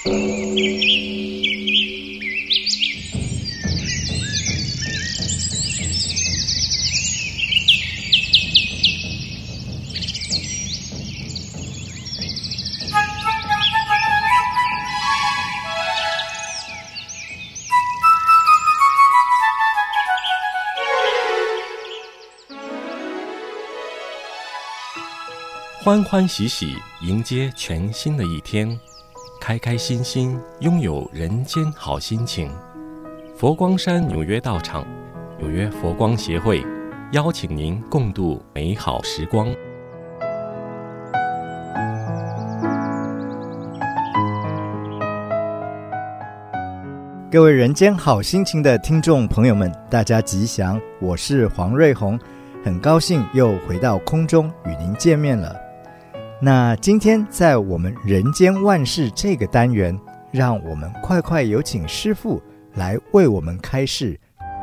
欢欢喜喜迎接全新的一天，开开心心拥有人间好心情。佛光山纽约道场纽约佛光协会邀请您共度美好时光。 各位人间好心情的听众朋友们，大家吉祥，我是黄瑞宏，很高兴又回到空中与您见面了。那今天在我们人间万事这个单元，让我们快有请师父来为我们开示。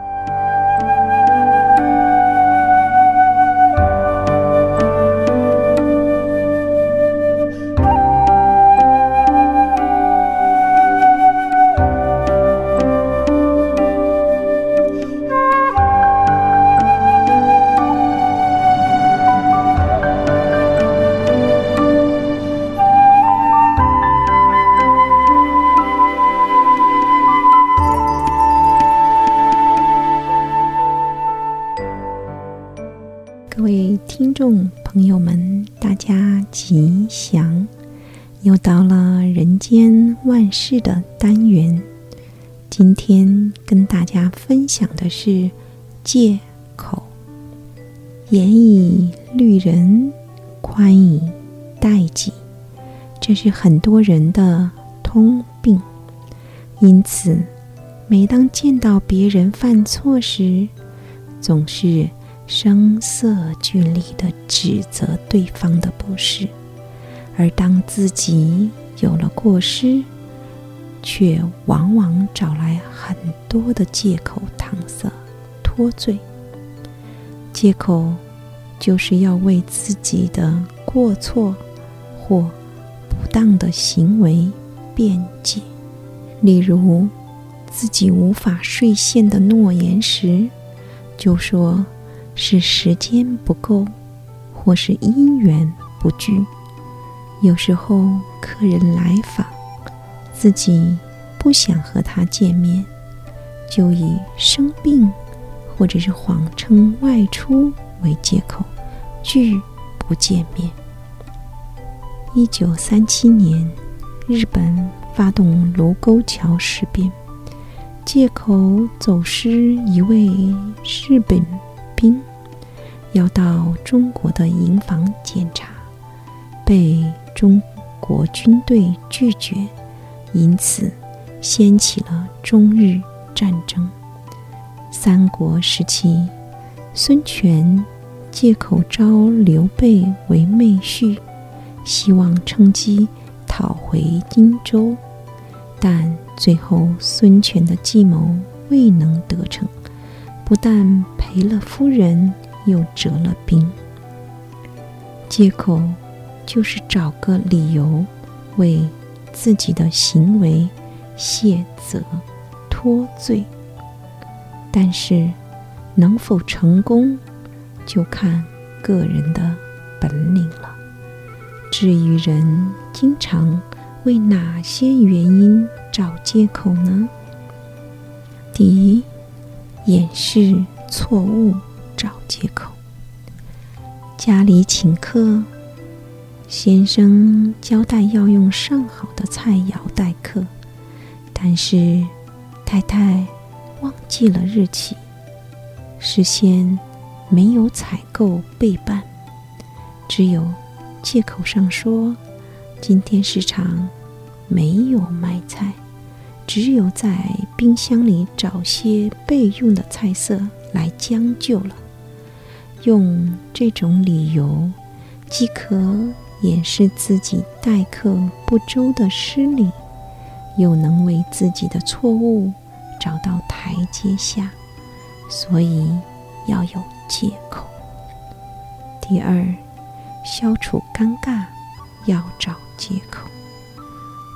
各位听众朋友们，大家吉祥！又到了人间万事的单元，今天跟大家分享的是借口。严以律人，宽以待己，这是很多人的通病。因此，每当见到别人犯错时，总是声色俱厉地指责对方的不是，而当自己有了过失，却往往找来很多的借口搪塞脱罪。借口就是要为自己的过错或不当的行为辩解。例如自己无法兑现的诺言时，就说是时间不够，或是因缘不具。有时候客人来访，自己不想和他见面，就以生病或者是谎称外出为借口，拒不见面。1937年，日本发动卢沟桥事变，借口走失一位日本兵，要到中国的营房检查，被中国军队拒绝，因此掀起了中日战争。三国时期，孙权借口招刘备为妹婿，希望趁机讨回荆州，但最后孙权的计谋未能得逞，不但赔了夫人，又折了兵。借口就是找个理由为自己的行为卸责脱罪，但是能否成功，就看个人的本领了。至于人经常为哪些原因找借口呢？第一，掩饰错误找借口。家里请客，先生交代要用上好的菜肴待客，但是太太忘记了日期，事先没有采购备办，只有借口上说今天市场没有卖菜，只有在冰箱里找些备用的菜色来将就了。用这种理由，既可掩饰自己待客不周的失礼，又能为自己的错误找到台阶下，所以要有借口。第二，消除尴尬要找借口。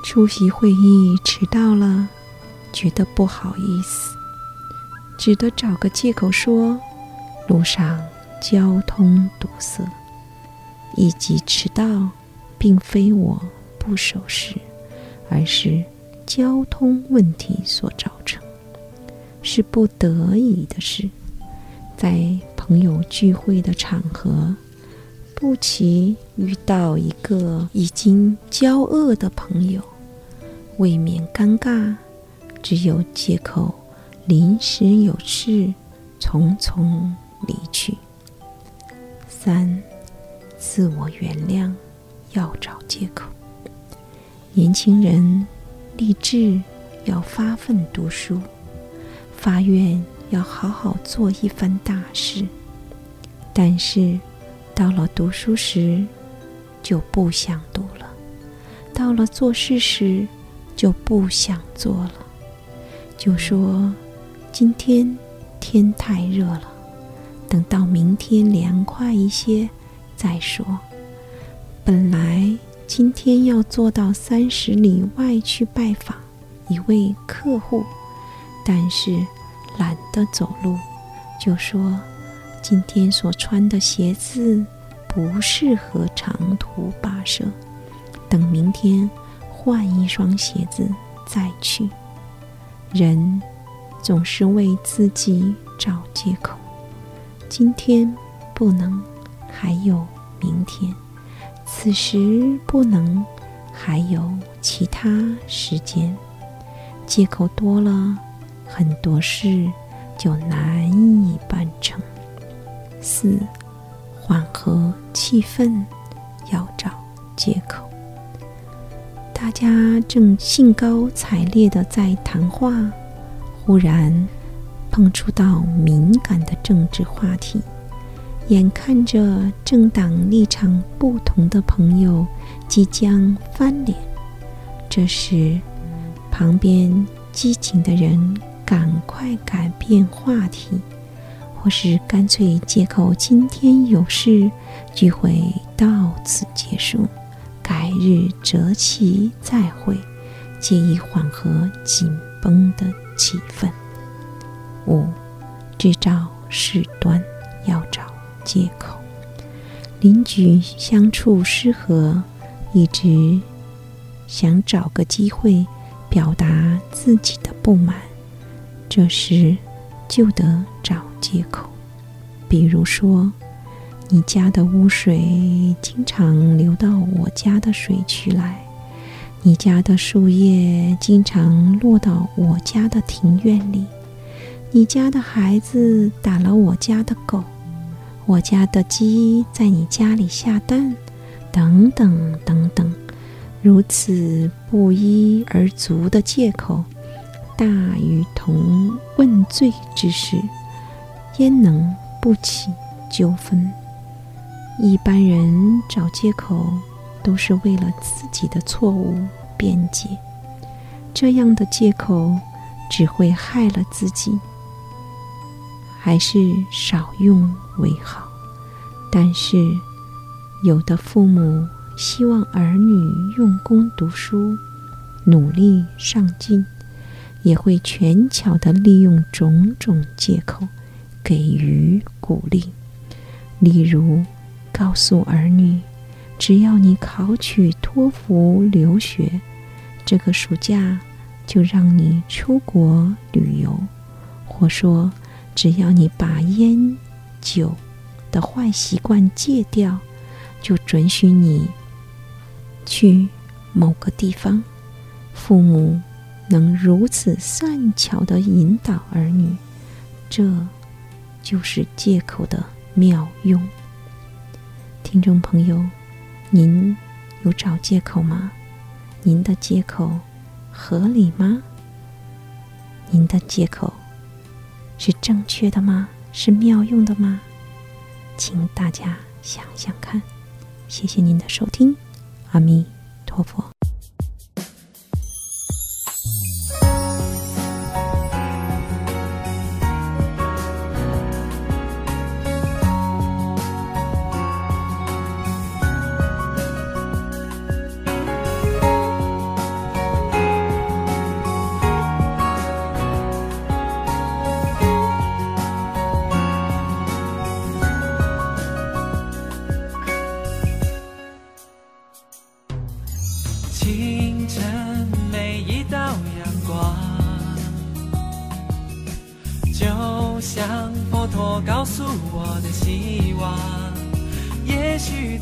出席会议迟到了，觉得不好意思，只得找个借口说路上交通堵塞，以及迟到并非我不守时，而是交通问题所造成，是不得已的事。在朋友聚会的场合，不期遇到一个已经交恶的朋友，未免尴尬，只有借口临时有事，匆匆离去。3. 自我原谅要找借口。年轻人立志要发奋读书，发愿要好好做一番大事，但是到了读书时就不想读了，到了做事时就不想做了，就说今天天太热了，等到明天凉快一些再说。本来今天要坐到30里外去拜访一位客户，但是懒得走路，就说今天所穿的鞋子不适合长途跋涉，等明天换一双鞋子再去。人总是为自己找借口，今天不能，还有明天；此时不能，还有其他时间。借口多了，很多事就难以办成。4. 缓和气氛要找借口。大家正兴高采烈地在谈话，忽然碰触到敏感的政治话题，眼看着政党立场不同的朋友即将翻脸，这时旁边激情的人赶快改变话题，或是干脆借口今天有事，聚会到此结束，改日择期再会，借以缓和紧绷的气氛。5. 制造事端要找借口。邻居相处失和，一直想找个机会表达自己的不满，这时就得找借口。比如说，你家的污水经常流到我家的水渠来，你家的树叶经常落到我家的庭院里，你家的孩子打了我家的狗，我家的鸡在你家里下蛋，等等等等，如此不一而足的借口，大于同问罪之事，焉能不起纠纷？一般人找借口都是为了自己的错误辩解，这样的借口只会害了自己，还是少用为好。但是有的父母希望儿女用功读书，努力上进，也会权巧地利用种种借口给予鼓励。例如告诉儿女，只要你考取托福留学，这个暑假就让你出国旅游，或说只要你把烟酒的坏习惯戒掉，就准许你去某个地方。父母能如此善巧地引导儿女，这就是借口的妙用。听众朋友，您有找借口吗？您的借口合理吗？您的借口是正确的吗？是妙用的吗？请大家想想看。谢谢您的收听，阿弥陀佛。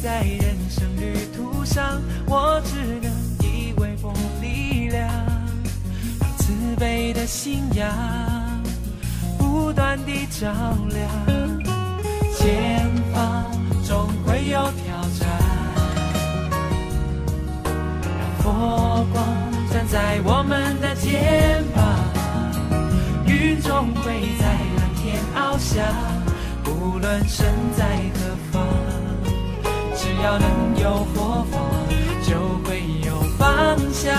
在人生旅途上，我只能以微薄力量，让慈悲的信仰不断地照亮。前方总会有挑战，让佛光站在我们的肩膀，云终会在蓝天翱翔，无论身在何方，只要能有佛法，就会有方向。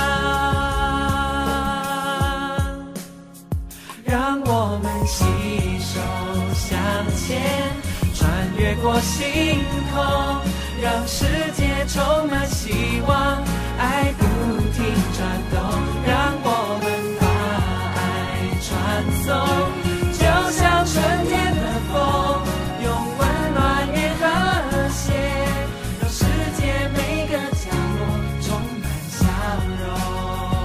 让我们携手向前，穿越过星空，让世界充满希望，爱不停转动，让我们把爱传送，就像春天的风，用温暖与和谐，让世界每个角落充满笑容。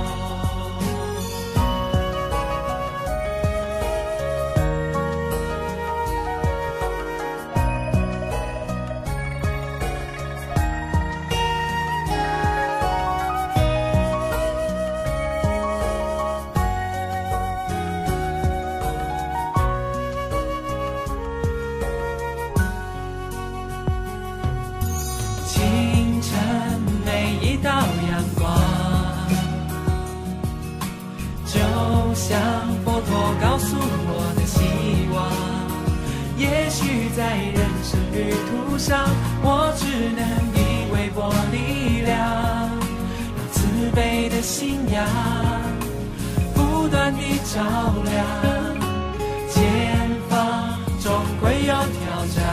在人生旅途上，我只能以微薄力量，让慈悲的信仰不断地照亮。前方总会有挑战，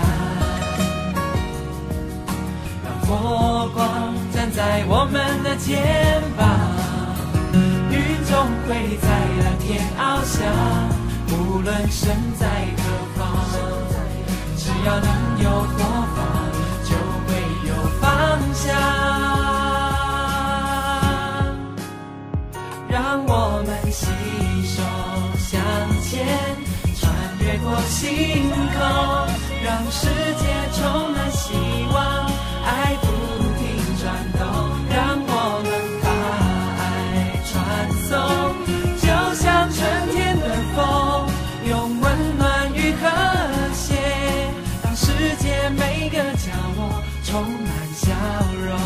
让佛光站在我们的肩膀，云终会在蓝天翱翔，无论身在何方，只要能有佛法，就会有方向。让我们携手向前，穿越过星空，让世界充满希望，爱不停转动，让我们把爱传送，就像春天的风，用温暖与和谐，世界每个角落充满笑容。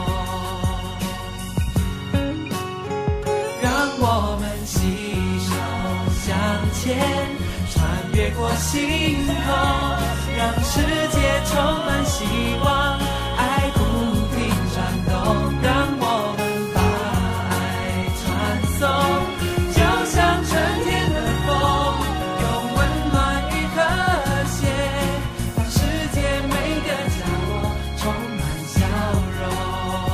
让我们携手向前，穿越过星空，让世界充满希望，爱不停转动，让我们把爱传送，就像春天的风，用温暖与和谐，每个角落充满笑容。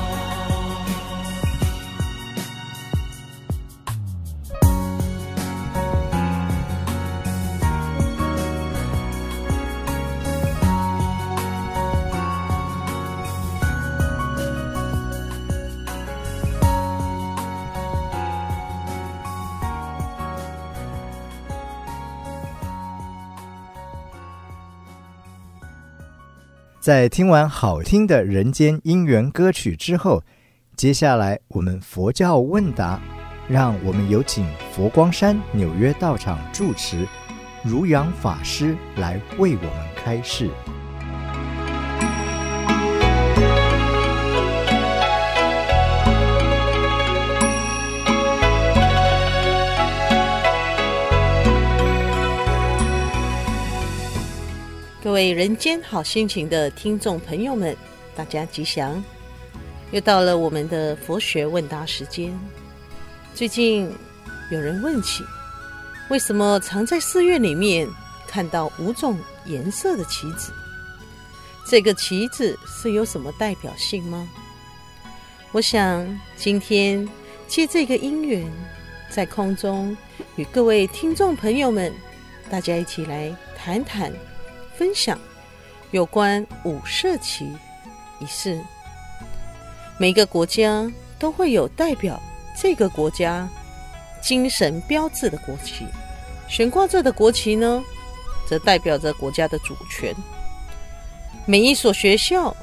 在听完好听的人间姻缘歌曲之后，接下来我们佛教问答，让我们有请佛光山纽约道场住持如阳法师来为我们开示。 各位人间好心情的听众朋友们，大家吉祥！又到了我们的佛学问答时间。最近有人问起，为什么常在寺院里面看到5种颜色的旗子？这个旗子是有什么代表性吗？我想今天借这个因缘，在空中与各位听众朋友们，大家一起来谈谈分享有关5色旗一事。每个国家都会有代表这个国家精神标志的国旗，悬挂着的国旗呢，则代表着国家的主权。每一所学校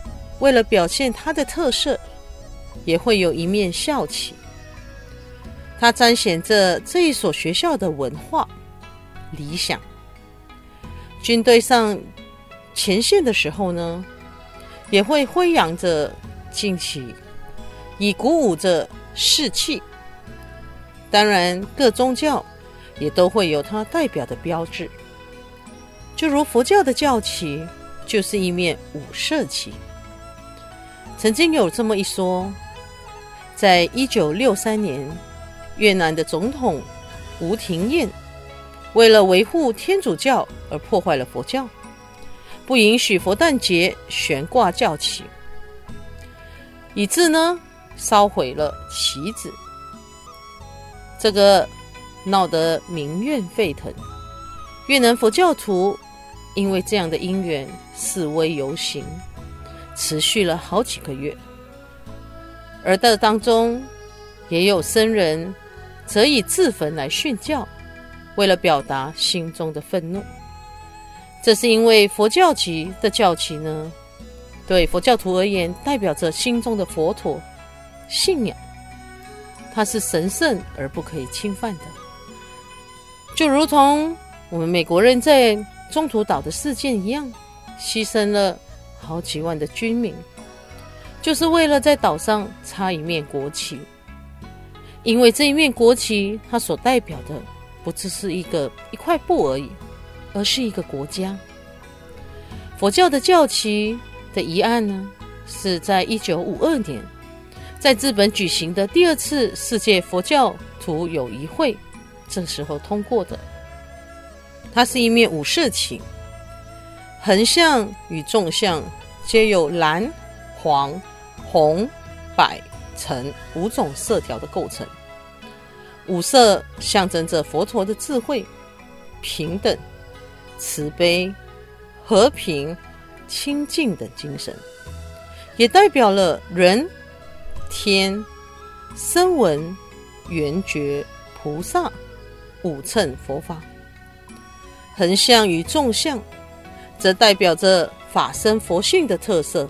为了表现它的特色，也会有一面校旗，它彰显着这一所学校的文化理想。军队上前线的时候呢，也会挥扬着旌旗，以鼓舞着士气。当然各宗教也都会有它代表的标志，就如佛教的教旗就是一面五色旗。曾经有这么一说，在1963年，越南的总统吴廷艳为了维护天主教而破坏了佛教，不允许佛诞节悬挂教旗，以致呢烧毁了旗子。这个闹得民怨沸腾，越南佛教徒因为这样的因缘示威游行，持续了好几个月。而在当中也有僧人则以自焚来殉教，为了表达心中的愤怒。这是因为佛教旗的教旗呢，对佛教徒而言代表着心中的佛陀信仰，它是神圣而不可以侵犯的。就如同我们美国人在中途岛的事件一样，牺牲了好几万的军民，就是为了在岛上插一面国旗。因为这一面国旗它所代表的不只是一块布而已，而是一个国家。佛教的教旗的议案呢，是在1952年在日本举行的第2次世界佛教徒友谊会这时候通过的。它是一面五色旗，横向与纵向皆有蓝、黄、红、白、橙5种色条的构成。五色象征着佛陀的智慧、平等、慈悲、和平、清净等精神，也代表了人、天、声闻、缘觉、菩萨5乘佛法。横向与纵向则代表着法身佛性的特色，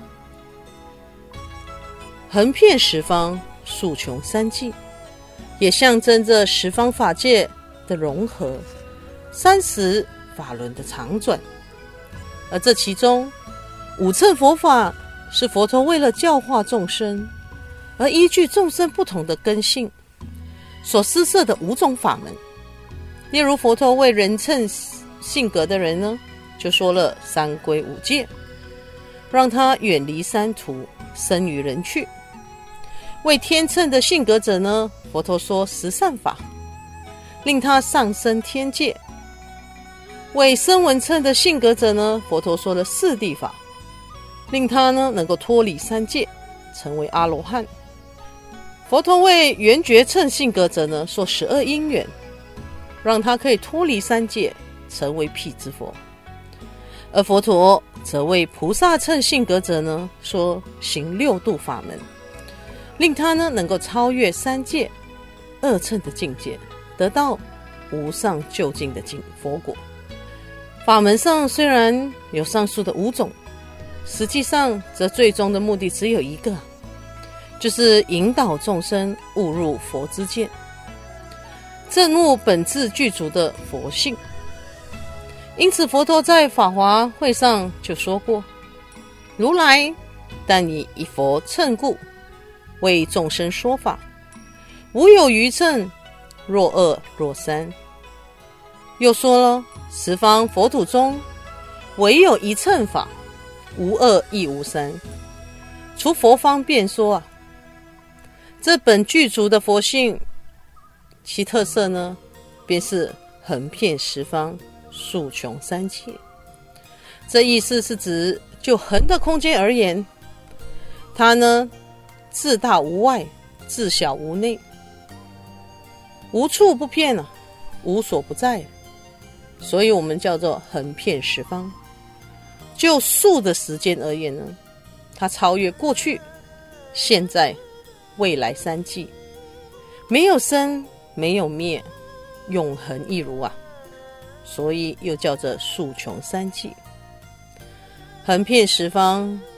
横遍十方，竖穷三际，也象征着十方法界的融合，30法轮的长转。而这其中5乘佛法是佛陀为了教化众生，而依据众生不同的根性所施设的5种法门。例如佛陀为人称性格的人呢，就说了3规5戒，让他远离三途，生于人趣。为天秤的性格者呢，佛陀说10善法，令他上升天界。为声闻秤的性格者呢，佛陀说了4谛法，令他呢能够脱离3界，成为阿罗汉。佛陀为缘觉秤性格者呢，说12因缘，让他可以脱离3界，成为辟支佛。而佛陀则为菩萨乘性格者呢，说行6度法门，令他呢能够超越3界2乘的境界，得到无上究竟的佛果。法门上虽然有上述的5种，实际上则最终的目的只有一个，就是引导众生悟入佛之见，证悟本质具足的佛性。因此佛陀在法华会上就说过，如来但以一佛乘故，为众生说法，无有余乘，若2若3。又说了，十方佛土中唯有一乘法，无2亦无3。除佛方便说啊，这本具足的佛性，其特色呢，便是横遍十方，竖穷三界。这意思是指就横的空间而言，它呢自大无外，自小无内，无处不遍啊，无所不在，所以我们叫做横遍十方。就数的时间而言呢，它超越过去、现在、未来3际，没有生，没有灭，永恒一如啊，所以又叫做竖穷3际。横遍十方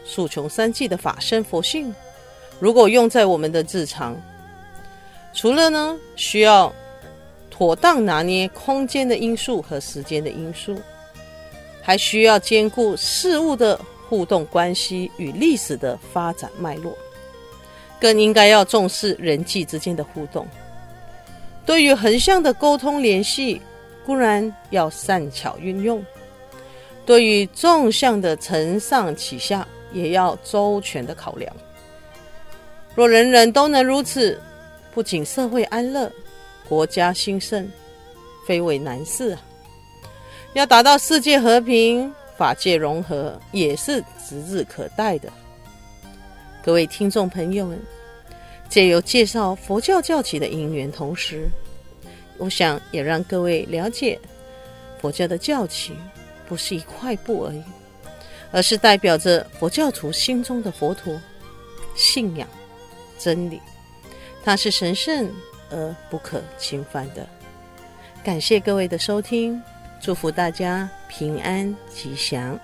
数穷三际的法身佛性，如果用在我们的日常，除了呢需要妥当拿捏空间的因素和时间的因素，还需要兼顾事物的互动关系与历史的发展脉络，更应该要重视人际之间的互动。对于横向的沟通联系，固然要善巧运用，对于纵向的承上启下，也要周全的考量。若人人都能如此，不仅社会安乐，国家兴盛，非为难事啊！要达到世界和平、法界融合，也是指日可待的。各位听众朋友们，借由介绍佛教教起的因缘同时，我想也让各位了解，佛教的教起不是一块布而已，而是代表着佛教徒心中的佛陀信仰真理，它是神圣而不可侵犯的。感谢各位的收听，祝福大家平安吉祥。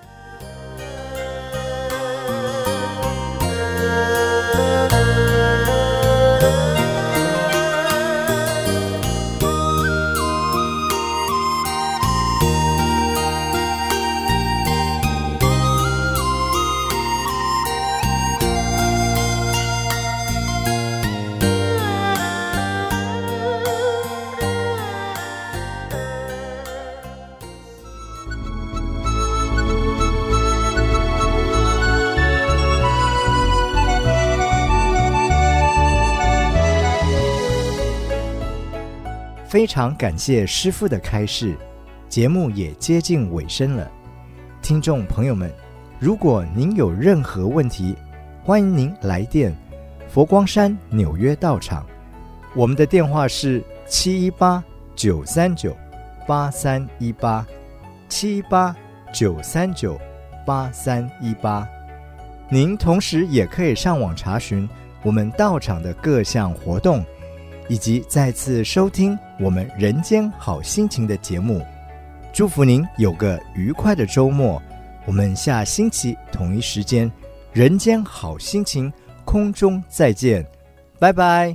非常感谢师父的开示，节目也接近尾声了。听众朋友们，如果您有任何问题，欢迎您来电佛光山纽约道场，我们的电话是718-939-8318 718-939-8318。您同时也可以上网查询我们道场的各项活动，以及再次收听我们人间好心情的节目。祝福您有个愉快的周末，我们下星期同一时间人间好心情空中再见，拜拜。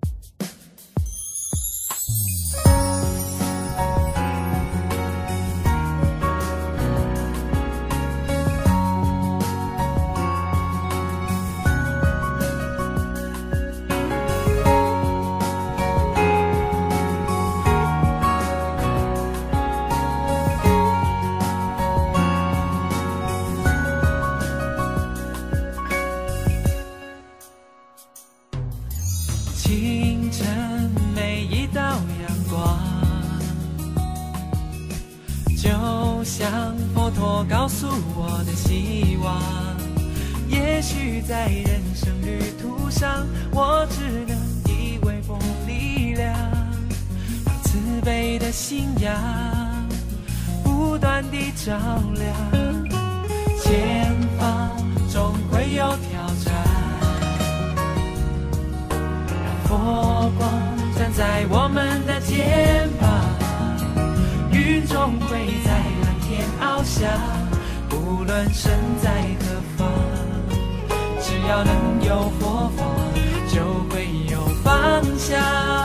清晨每一道阳光，就像佛陀告诉我的希望。也许在人生旅途上，我只能以微薄力量，让慈悲的信仰不断地照亮。前方总会有挑战，佛光站在我们的肩膀，云终会在蓝天翱翔。无论身在何方，只要能有佛法，就会有方向。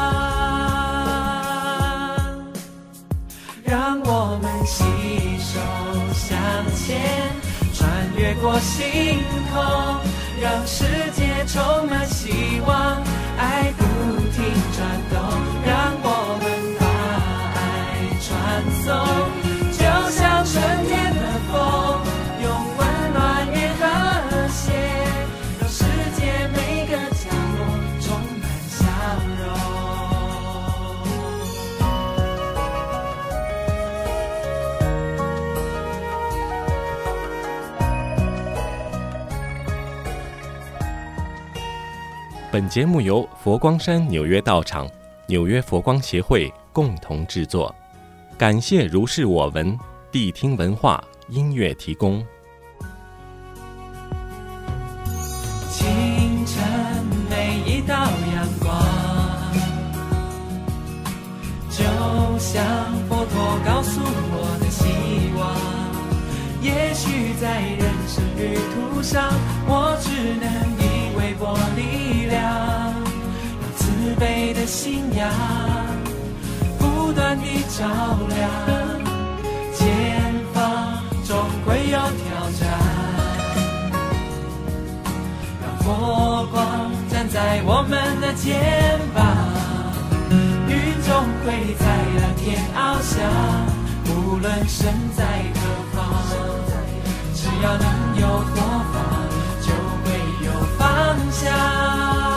让我们携手向前，穿越过星空，让世界充满希望。爱不停转动，让我们把爱传送，就像春天的风，用温暖与和谐，让世界每个角落充满笑容。 本节目由佛光山纽约道场、纽约佛光协会共同制作，感谢如是我闻谛听文化音乐提供。 清晨每一道阳光，就像佛陀告诉我的希望。也许在人生旅途途上，我只能以微薄力量，用慈悲的信仰不断地照亮，前方终会有挑战，让佛光站在我们的肩膀，云终会在蓝天翱翔，无论身在何方，只要能有佛法，就会有方向。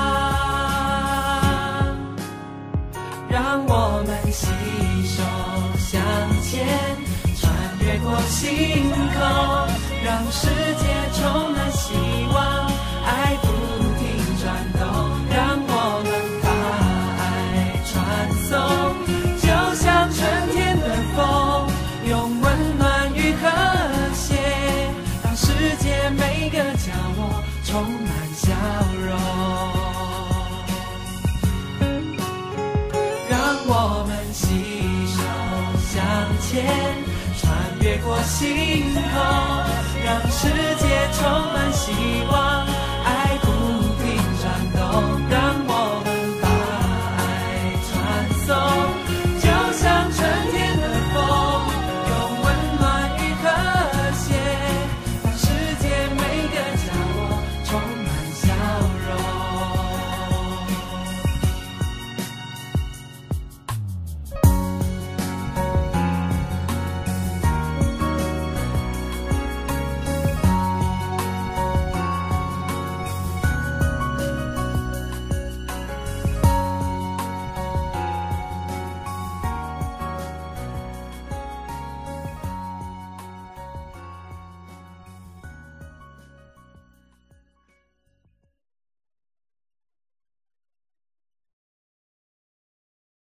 让我们携手向前，穿越过星空，让世界充满希望，爱不停转动，让我们把爱传送，就像春天的风，用温暖与和谐，让世界每个角落充满笑容。让我们携手向前，穿越过星空，让世界充满